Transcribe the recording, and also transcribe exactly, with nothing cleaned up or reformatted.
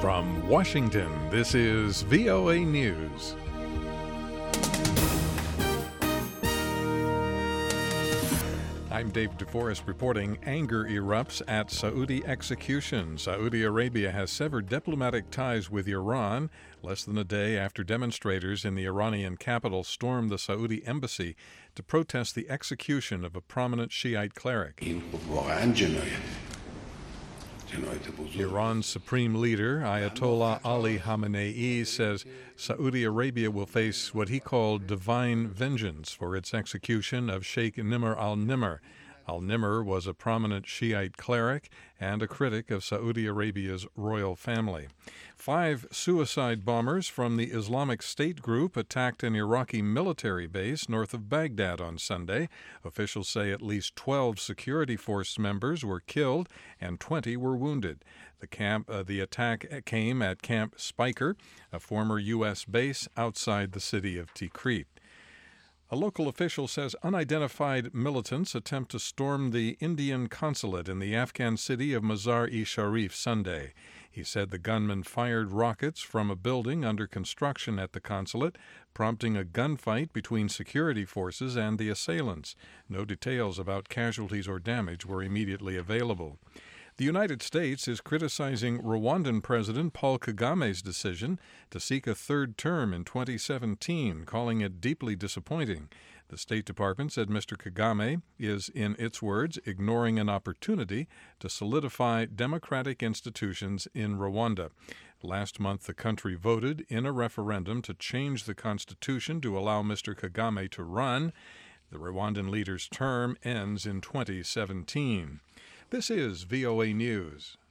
From Washington, this is V O A News. I'm Dave DeForest reporting anger erupts at Saudi execution. Saudi Arabia has severed diplomatic ties with Iran less than a day after demonstrators in the Iranian capital stormed the Saudi embassy to protest the execution of a prominent Shiite cleric. Iran's supreme leader, Ayatollah Ali Khamenei, says Saudi Arabia will face what he called divine vengeance for its execution of Sheikh Nimr al-Nimr. Al-Nimr was a prominent Shiite cleric and a critic of Saudi Arabia's royal family. Five suicide bombers from the Islamic State group attacked an Iraqi military base north of Baghdad on Sunday. Officials say at least twelve security force members were killed and twenty were wounded. The camp, uh, the attack came at Camp Spiker, a former U S base outside the city of Tikrit. A local official says unidentified militants attempt to storm the Indian consulate in the Afghan city of Mazar-e-Sharif Sunday. He said the gunmen fired rockets from a building under construction at the consulate, prompting a gunfight between security forces and the assailants. No details about casualties or damage were immediately available. The United States is criticizing Rwandan President Paul Kagame's decision to seek a third term in twenty seventeen, calling it deeply disappointing. The State Department said Mister Kagame is, in its words, ignoring an opportunity to solidify democratic institutions in Rwanda. Last month, the country voted in a referendum to change the constitution to allow Mister Kagame to run. The Rwandan leader's term ends in twenty seventeen. This is V O A News.